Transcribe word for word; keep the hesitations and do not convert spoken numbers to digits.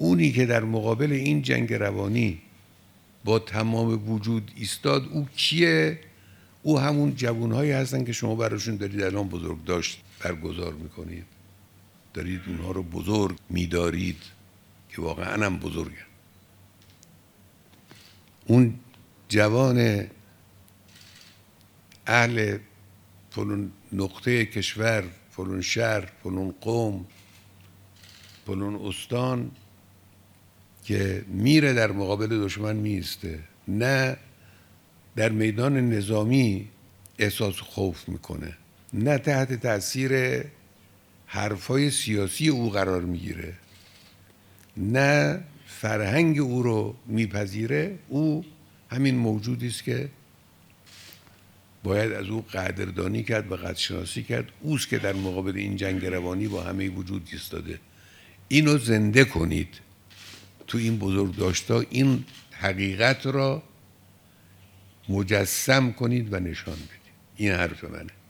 اونی که در مقابل این جنگ روانی با تمام وجود ایستاد، او کیه؟ او همون جوانهایی هستن که شما براشون دارید الان بزرگداشت برگزار میکنید، دارید اونها رو بزرگ میدارید که واقعا هم بزرگن. اون جوان اهل فلون نقطه کشور، فلون شهر، فلون قوم، فلون استان که میره در مقابل دشمن میسته، نه در میدان نظامی احساس خوف میکنه، نه تحت تاثیر حرفای سیاسی او قرار میگیره، نه فرهنگ او رو میپذیره. او همین موجودی است که باید از او قدردانی کرد و قدرشناسی کرد. اوست که در مقابل این جنگ روانی با همه وجود ایستاده. اینو زنده کنید تو این بزرگداشت‌ها، این حقیقت را مجسم کنید و نشان بدید. این حرف منه.